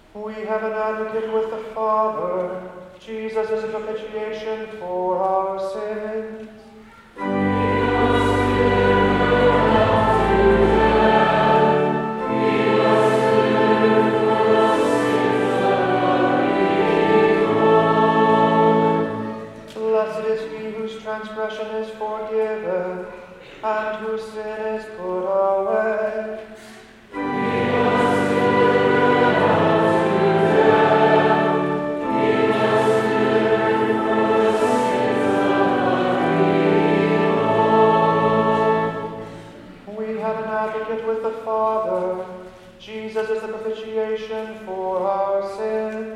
We have an advocate with the Father. Jesus is a propitiation for our sins. Blessed is he whose transgression is forgiven, and whose sin is put away. We have an advocate with the Father. Jesus is the propitiation for our sins.